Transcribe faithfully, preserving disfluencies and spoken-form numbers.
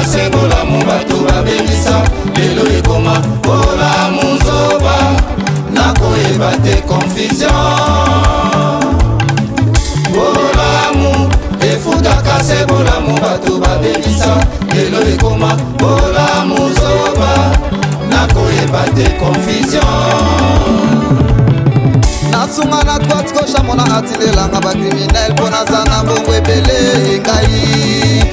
kase bolamu bato babebisa lelo ekoma bolamu zoba nakoyeba te confusion bolamu efuta kase bolamu bato babebisa lelo ekoma bolamu zoba nakoyeba te confusion nasunga na twatiko shamona atilelanga bakriminel mpo naza na mbongo ebele ngai